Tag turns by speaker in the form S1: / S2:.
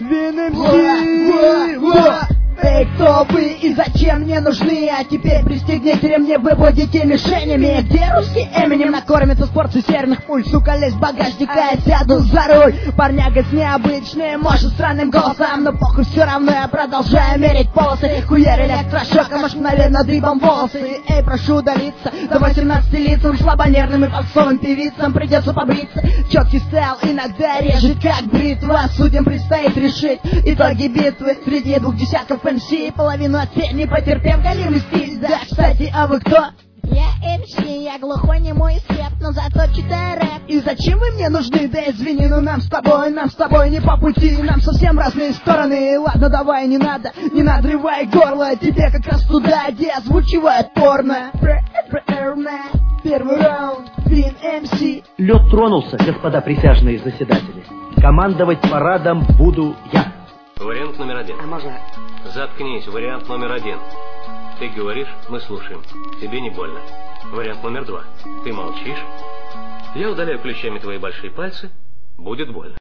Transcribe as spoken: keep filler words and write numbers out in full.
S1: Вин эм си. Эй, кто вы и зачем мне нужны? А теперь пристегните ремни, вы будете мишенями. Где русский Эминем накормится с порцией серных пуль? Сука, лезь в багажник, а я сяду за руль. Парняга с необычным, может, странным голосом, но похуй, все равно я продолжаю мерить полосы. Хуер электрошока, может, мгновенно дыбом волосы. Эй, прошу удалиться, до восемнадцати лицам, слабонервным и попсовым певицам придется побриться. Четкий стайл иногда режет, как бритва. Судьям предстоит решить итоги битвы среди двух десятков эм си. Половину от всех не потерпев галимый стиль. Да, кстати, а вы кто?
S2: Я эм си, я глухой, немой и слеп, но зато читаю рэп.
S1: И зачем вы мне нужны? Да извини, но нам с тобой, нам с тобой не по пути. Нам совсем разные стороны. Ладно, давай, не надо, не надрывай горло. Тебе как раз туда, где озвучивают порно. Первый раунд, Вин эм си.
S3: Лед тронулся, господа присяжные заседатели. Командовать парадом буду я.
S4: Вариант номер один.
S3: А можно?
S4: Заткнись, вариант номер один. Ты говоришь, мы слушаем. Тебе не больно. Вариант номер два. Ты молчишь. Я удаляю ключами твои большие пальцы. Будет больно.